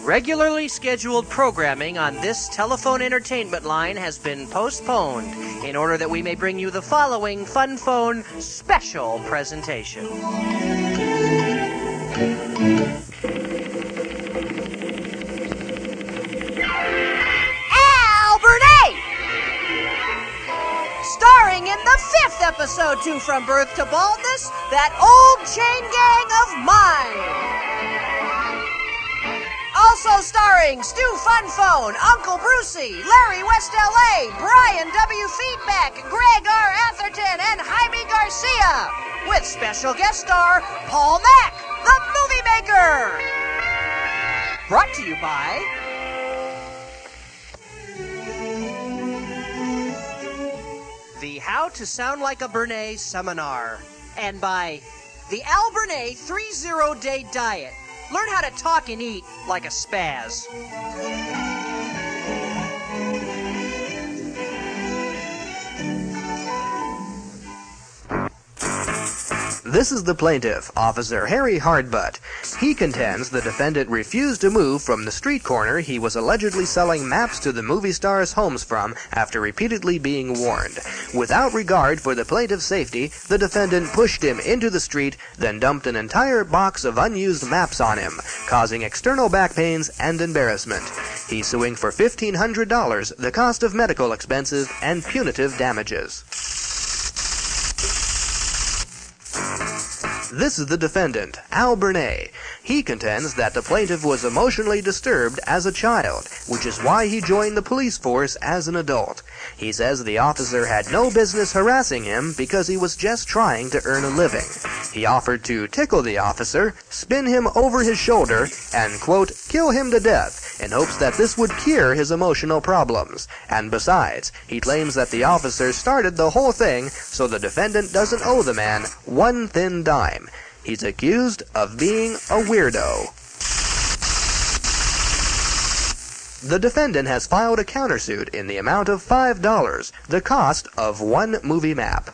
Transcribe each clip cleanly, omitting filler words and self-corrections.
Regularly scheduled programming on this telephone entertainment line has been postponed in order that we may bring you the following Fun Phone special presentation. Al Burnett! Starring in the 5th episode to From Birth to Baldness, That Old Chain Gang of Mine. Also starring Stu Funphone, Uncle Brucey, Larry West L.A., Brian W. Feedback, Greg R. Atherton, and Jaime Garcia, with special guest star Paul Mack, the Movie Maker. Brought to you by the How to Sound Like a Burnett Seminar, and by the Al Burnett 30-Day Diet. Learn how to talk and eat like a spaz. This is the plaintiff, Officer Harry Hardbutt. He contends the defendant refused to move from the street corner he was allegedly selling maps to the movie stars' homes from after repeatedly being warned. Without regard for the plaintiff's safety, the defendant pushed him into the street, then dumped an entire box of unused maps on him, causing external back pains and embarrassment. He's suing for $1,500, the cost of medical expenses, and punitive damages. This is the defendant, Al Burnett. He contends that the plaintiff was emotionally disturbed as a child, which is why he joined the police force as an adult. He says the officer had no business harassing him because he was just trying to earn a living. He offered to tickle the officer, spin him over his shoulder, and, quote, kill him to death, in hopes that this would cure his emotional problems. And besides, he claims that the officer started the whole thing, so the defendant doesn't owe the man one thin dime. He's accused of being a weirdo. The defendant has filed a countersuit in the amount of $5, the cost of one movie map.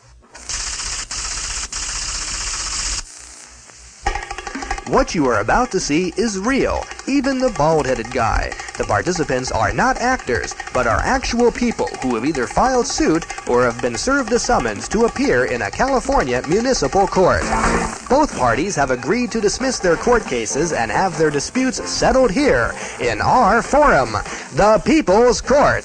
What you are about to see is real, even the bald-headed guy. The participants are not actors, but are actual people who have either filed suit or have been served a summons to appear in a California municipal court. Both parties have agreed to dismiss their court cases and have their disputes settled here, in our forum, the People's Court.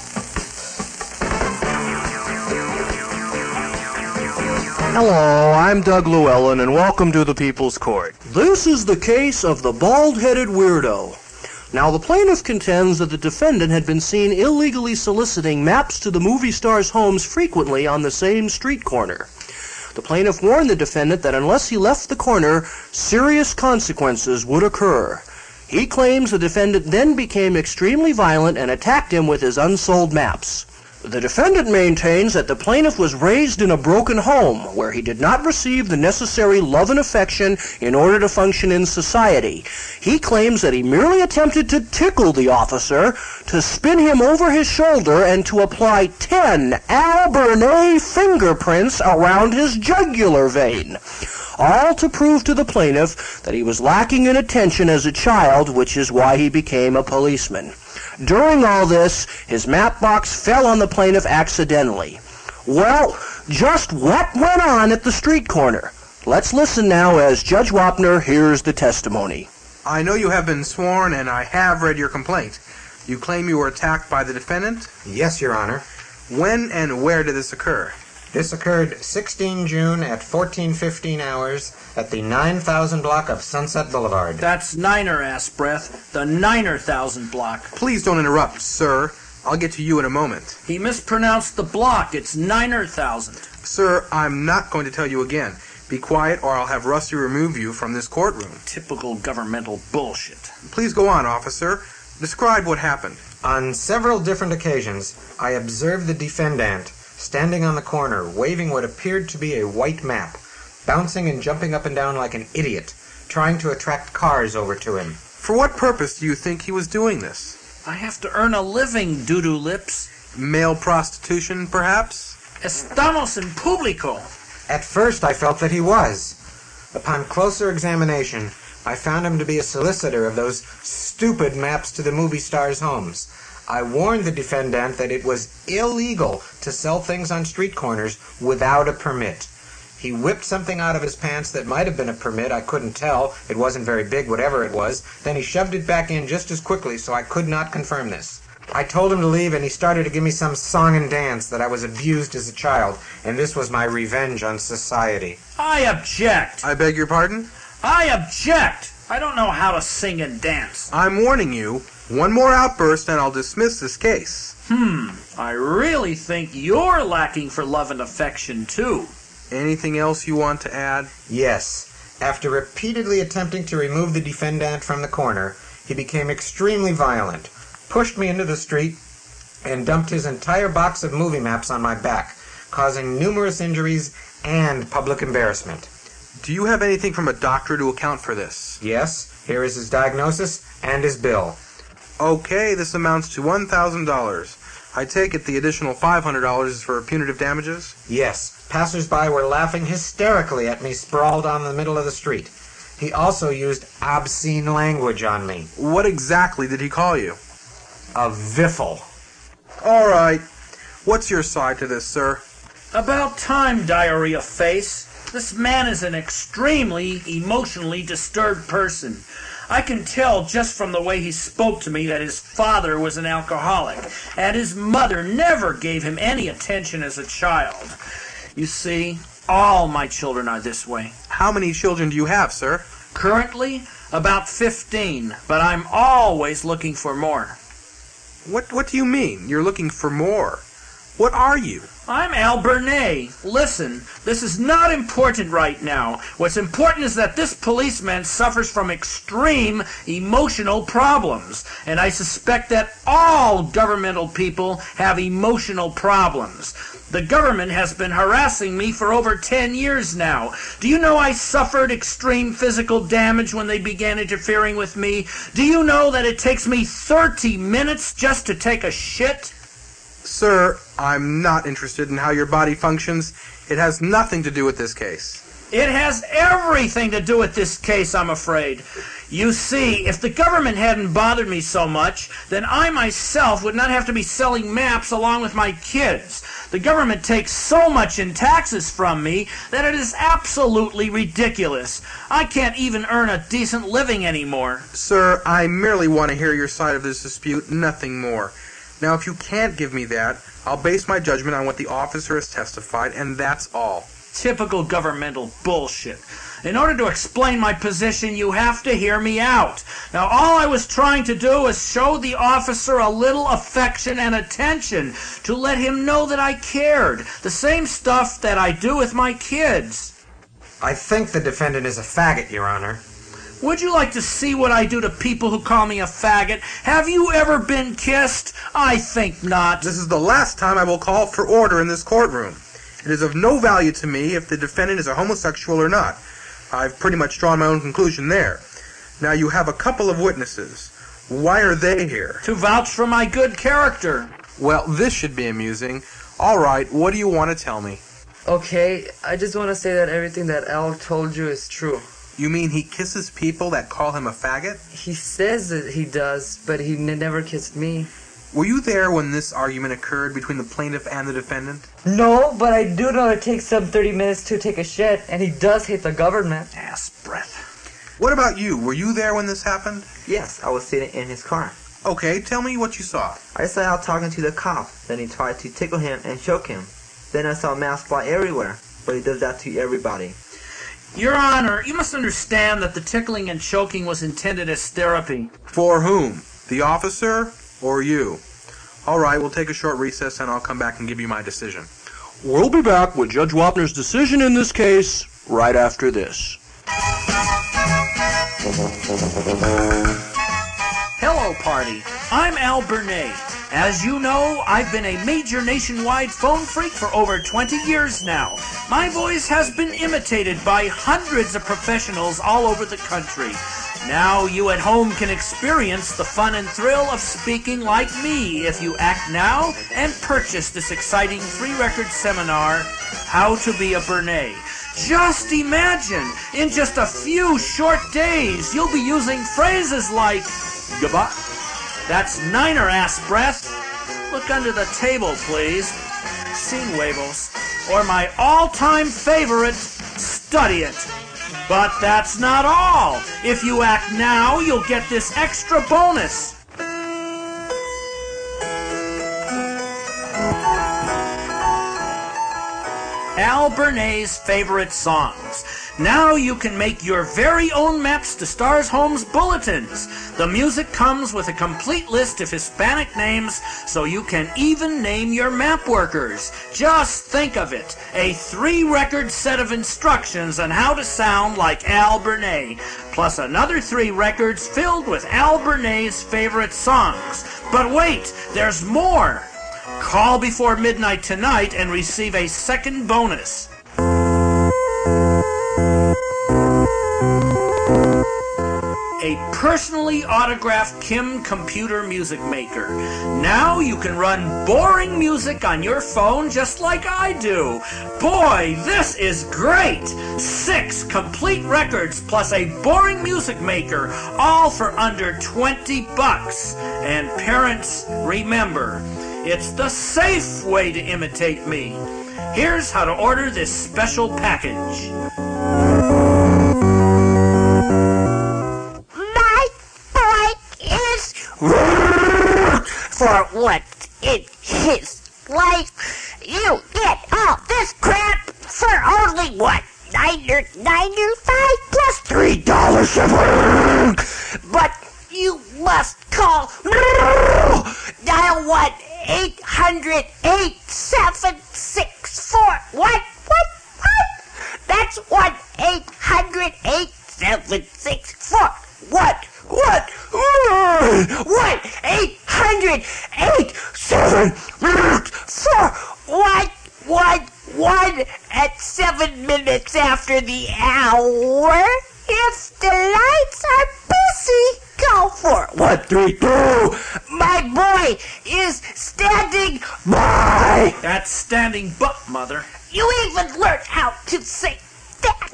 Hello, I'm Doug Llewellyn, and welcome to the People's Court. This is the case of the bald-headed weirdo. Now, the plaintiff contends that the defendant had been seen illegally soliciting maps to the movie stars' homes frequently on the same street corner. The plaintiff warned the defendant that unless he left the corner, serious consequences would occur. He claims the defendant then became extremely violent and attacked him with his unsold maps. The defendant maintains that the plaintiff was raised in a broken home where he did not receive the necessary love and affection in order to function in society. He claims that he merely attempted to tickle the officer, to spin him over his shoulder, and to apply 10 Al Burnett fingerprints around his jugular vein. All to prove to the plaintiff that he was lacking in attention as a child, which is why he became a policeman. During all this, his map box fell on the plaintiff accidentally. Well, just what went on at the street corner? Let's listen now as Judge Wapner hears the testimony. I know you have been sworn, and I have read your complaint. You claim you were attacked by the defendant? Yes, Your Honor. When and where did this occur? This occurred 16 June at 14:15 hours at the 9000 block of Sunset Boulevard. That's Niner ass breath. The 9000 block. Please don't interrupt, sir. I'll get to you in a moment. He mispronounced the block. It's 9000. Sir, I'm not going to tell you again. Be quiet or I'll have Rusty remove you from this courtroom. Typical governmental bullshit. Please go on, officer. Describe what happened. On several different occasions, I observed the defendant standing on the corner, waving what appeared to be a white map, bouncing and jumping up and down like an idiot, trying to attract cars over to him. For what purpose do you think he was doing this? I have to earn a living, doo-doo lips. Male prostitution, perhaps? Estamos en público. At first I felt that he was. Upon closer examination, I found him to be a solicitor of those stupid maps to the movie stars' homes. I warned the defendant that it was illegal to sell things on street corners without a permit. He whipped something out of his pants that might have been a permit. I couldn't tell. It wasn't very big, whatever it was. Then he shoved it back in just as quickly, so I could not confirm this. I told him to leave, and he started to give me some song and dance that I was abused as a child, and this was my revenge on society. I object. I beg your pardon? I object. I don't know how to sing and dance. I'm warning you. One more outburst and I'll dismiss this case. I really think you're lacking for love and affection, too. Anything else you want to add? Yes. After repeatedly attempting to remove the defendant from the corner, he became extremely violent, pushed me into the street, and dumped his entire box of movie maps on my back, causing numerous injuries and public embarrassment. Do you have anything from a doctor to account for this? Yes, here is his diagnosis and his bill. Okay, this amounts to $1,000. I take it the additional $500 is for punitive damages? Yes, passers-by were laughing hysterically at me sprawled on the middle of the street. He also used obscene language on me. What exactly did he call you? A viffle. All right. What's your side to this, sir? About time, Diarrhea Face. This man is an extremely emotionally disturbed person. I can tell just from the way he spoke to me that his father was an alcoholic, and his mother never gave him any attention as a child. You see, all my children are this way. How many children do you have, sir? Currently, about 15, but I'm always looking for more. What do you mean? You're looking for more? What are you? I'm Al Burnett. Listen, this is not important right now. What's important is that this policeman suffers from extreme emotional problems. And I suspect that all governmental people have emotional problems. The government has been harassing me for over 10 years now. Do you know I suffered extreme physical damage when they began interfering with me? Do you know that it takes me 30 minutes just to take a shit? Sir, I'm not interested in how your body functions. It has nothing to do with this case. It has everything to do with this case, I'm afraid. You see, if the government hadn't bothered me so much, then I myself would not have to be selling maps along with my kids. The government takes so much in taxes from me that it is absolutely ridiculous. I can't even earn a decent living anymore. Sir, I merely want to hear your side of this dispute, nothing more. Now, if you can't give me that, I'll base my judgment on what the officer has testified, and that's all. Typical governmental bullshit. In order to explain my position, you have to hear me out. Now, all I was trying to do is show the officer a little affection and attention, to let him know that I cared. The same stuff that I do with my kids. I think the defendant is a faggot, Your Honor. Would you like to see what I do to people who call me a faggot? Have you ever been kissed? I think not. This is the last time I will call for order in this courtroom. It is of no value to me if the defendant is a homosexual or not. I've pretty much drawn my own conclusion there. Now you have a couple of witnesses. Why are they here? To vouch for my good character. Well, this should be amusing. All right, what do you want to tell me? Okay, I just want to say that everything that Al told you is true. You mean he kisses people that call him a faggot? He says that he does, but he never kissed me. Were you there when this argument occurred between the plaintiff and the defendant? No, but I do know it takes him 30 minutes to take a shit, and he does hate the government. Ass breath. What about you? Were you there when this happened? Yes, I was sitting in his car. Okay, tell me what you saw. I saw Al talking to the cop. Then he tried to tickle him and choke him. Then I saw mouths fly everywhere, but he does that to everybody. Your Honor, you must understand that the tickling and choking was intended as therapy. For whom? The officer or you? All right, we'll take a short recess and I'll come back and give you my decision. We'll be back with Judge Wapner's decision in this case right after this. Hello, party. I'm Al Burnett. As you know, I've been a major nationwide phone freak for over 20 years now. My voice has been imitated by hundreds of professionals all over the country. Now you at home can experience the fun and thrill of speaking like me if you act now and purchase this exciting free record seminar, How to Be a Burnett. Just imagine, in just a few short days, you'll be using phrases like, goodbye. That's niner ass breath. Look under the table, please. Sin huevos. Or my all-time favorite, study it. But that's not all. If you act now, you'll get this extra bonus. Al Burnet's favorite songs. Now you can make your very own maps to Stars Homes bulletins. The music comes with a complete list of Hispanic names, so you can even name your map workers. Just think of it, a 3-record set of instructions on how to sound like Al Burnet, plus another 3 records filled with Al Burnet's favorite songs. But wait, there's more! Call before midnight tonight and receive a second bonus. A personally autographed Kim computer music maker. Now you can run boring music on your phone just like I do. Boy, this is great! 6 complete records plus a boring music maker, all for under $20. And parents, remember, it's the safe way to imitate me. Here's how to order this special package. For once in his life, you get all this crap for only what? $9.95 plus $3 shipping. But you must call dial 1-800-876-4. What? That's 1-800-876-4. What? 1-800-874. What? At 7 minutes after the hour. If the lights are busy, go for 132. My boy is standing by. That's standing butt, Mother. You even learned how to say that.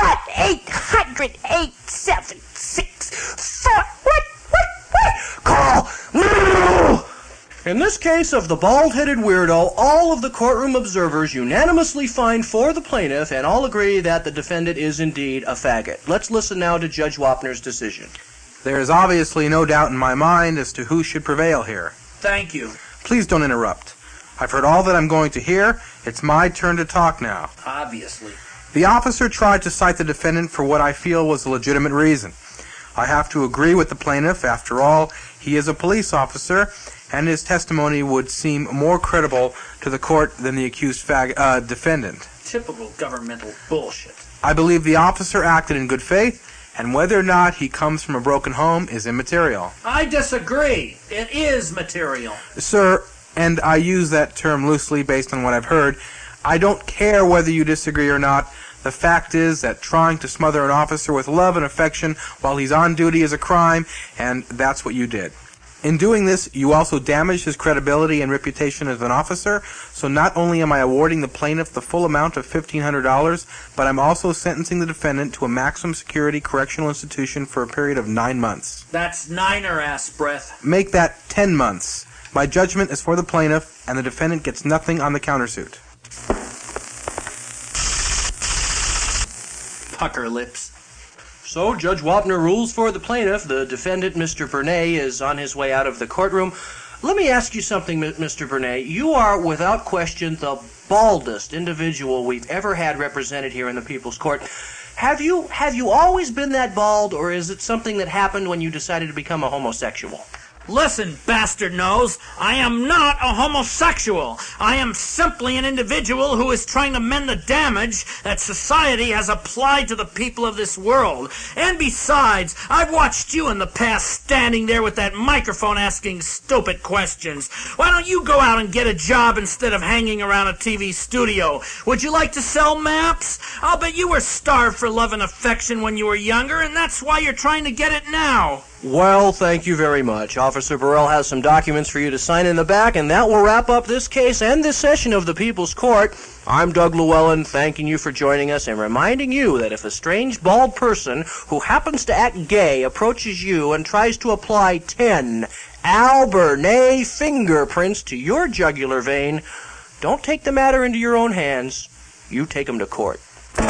1-800-876-4. What? Call now. In this case of the bald-headed weirdo, all of the courtroom observers unanimously find for the plaintiff and all agree that the defendant is indeed a faggot. Let's listen now to Judge Wapner's decision. There is obviously no doubt in my mind as to who should prevail here. Thank you. Please don't interrupt. I've heard all that I'm going to hear. It's my turn to talk now. Obviously. The officer tried to cite the defendant for what I feel was a legitimate reason. I have to agree with the plaintiff. After all, he is a police officer, and his testimony would seem more credible to the court than the accused defendant. Typical governmental bullshit. I believe the officer acted in good faith, and whether or not he comes from a broken home is immaterial. I disagree. It is material. Sir, and I use that term loosely based on what I've heard, I don't care whether you disagree or not. The fact is that trying to smother an officer with love and affection while he's on duty is a crime, and that's what you did. In doing this, you also damaged his credibility and reputation as an officer, so not only am I awarding the plaintiff the full amount of $1,500, but I'm also sentencing the defendant to a maximum security correctional institution for a period of 9 months. That's niner ass breath. Make that 10 months. My judgment is for the plaintiff, and the defendant gets nothing on the countersuit. Pucker lips. So, Judge Wapner rules for the plaintiff. The defendant, Mr. Burnet, is on his way out of the courtroom. Let me ask you something, Mr. Burnet. You are, without question, the baldest individual we've ever had represented here in the People's Court. Have you always been that bald, or is it something that happened when you decided to become a homosexual? Listen, bastard nose, I am not a homosexual. I am simply an individual who is trying to mend the damage that society has applied to the people of this world. And besides, I've watched you in the past standing there with that microphone asking stupid questions. Why don't you go out and get a job instead of hanging around a TV studio? Would you like to sell maps? I'll bet you were starved for love and affection when you were younger, and that's why you're trying to get it now. Well, thank you very much. Officer Burrell has some documents for you to sign in the back, and that will wrap up this case and this session of the People's Court. I'm Doug Llewellyn, thanking you for joining us and reminding you that if a strange bald person who happens to act gay approaches you and tries to apply 10 Albernay fingerprints to your jugular vein, don't take the matter into your own hands. You take them to court.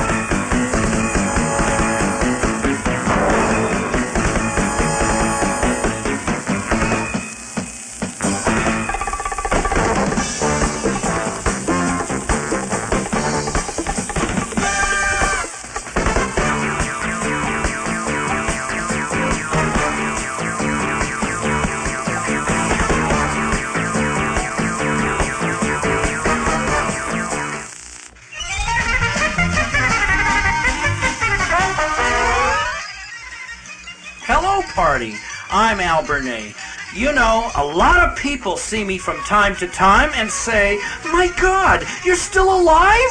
Hello, party. I'm Albernay. You know, a lot of people see me from time to time and say, "My God, you're still alive?"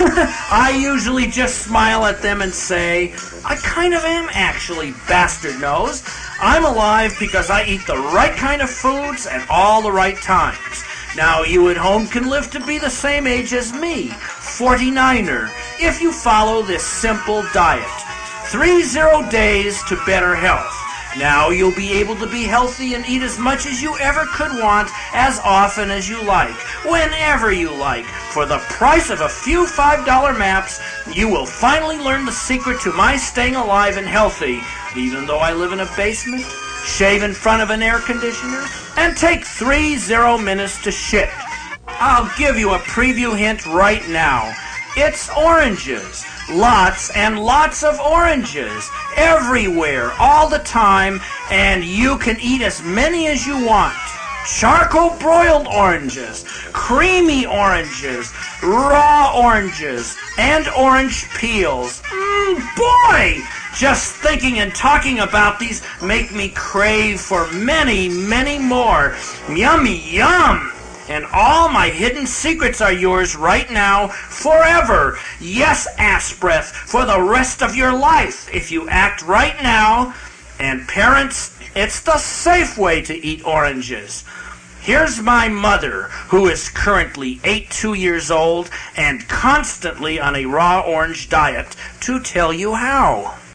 I usually just smile at them and say, "I kind of am actually, bastard nose. I'm alive because I eat the right kind of foods at all the right times." Now, you at home can live to be the same age as me, 49er, if you follow this simple diet. 30 days to better health. Now you'll be able to be healthy and eat as much as you ever could want, as often as you like, whenever you like. For the price of a few $5 maps, you will finally learn the secret to my staying alive and healthy, even though I live in a basement, shave in front of an air conditioner, and take 30 minutes to shit. I'll give you a preview hint right now. It's oranges. Lots and lots of oranges. Everywhere, all the time, and you can eat as many as you want. Charcoal broiled oranges, creamy oranges, raw oranges, and orange peels. Boy! Just thinking and talking about these make me crave for many, many more. Yummy, yum! And all my hidden secrets are yours right now, forever. Yes, ass breath, for the rest of your life, if you act right now. And parents, it's the safe way to eat oranges. Here's my mother, who is currently 82 years old and constantly on a raw orange diet, to tell you how.